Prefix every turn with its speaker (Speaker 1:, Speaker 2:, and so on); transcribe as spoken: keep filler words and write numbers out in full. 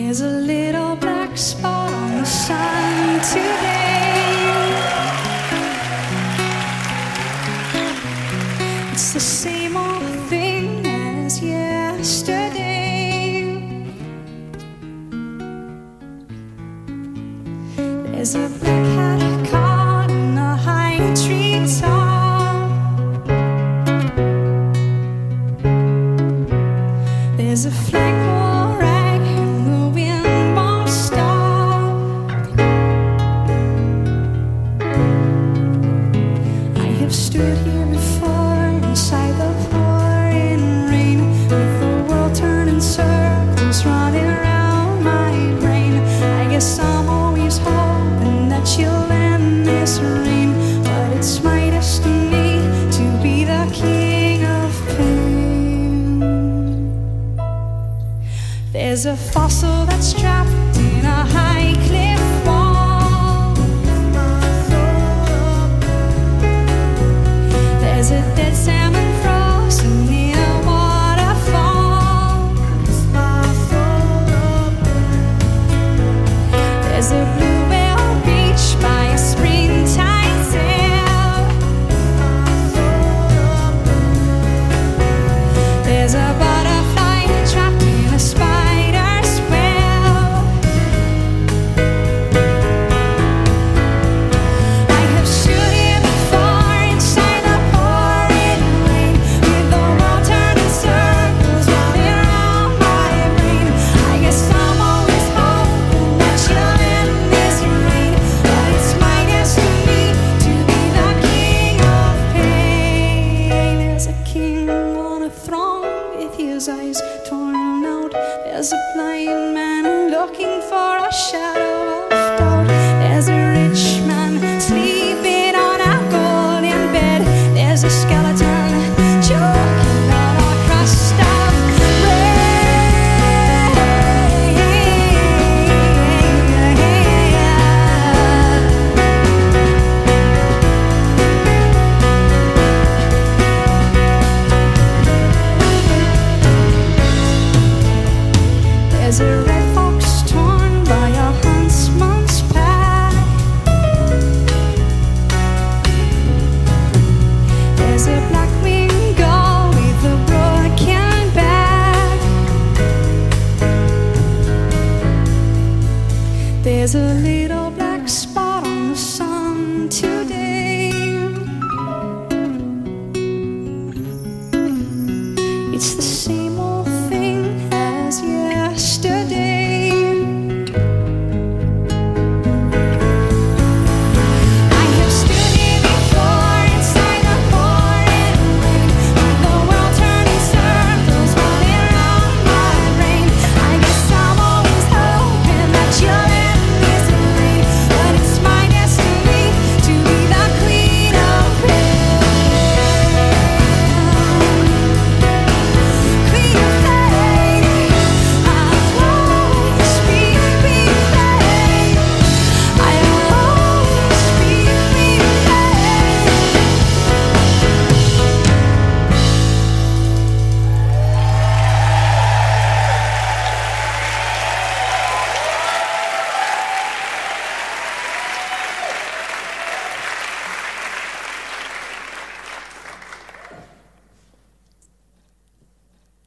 Speaker 1: There's a little black spot on the sun today. It's the same old thing as yesterday. There's a black hat caught in a high tree top. There's a flagpole rag and the wind won't stop. I have stood here before inside the pouring rain, with the world turning circles running around my brain. I guess I'm always hoping that you'll end this rain, but it's my destiny to be the king of pain. There's a fossil that's trapped in a high cliff wall. There's a dead salmon frozen in a waterfall. There's a blue whale beach by a springtime sail. There's a butterfly trapped in a spider's web. I have stood here before inside the pouring rain, with the world turning circles running around my brain. I guess I'm always hoping that you'll end this rain, but it's my destiny to be the king of pain. There's a king on a throne with his eyes torn out. There's a blind man looking for a shadow of doubt. There's a rich man sleeping on a golden bed. There's a skeleton choking on a crust of bread. There's a red fox torn by a huntsman's pack. There's a black-winged gull with a broken back. There's a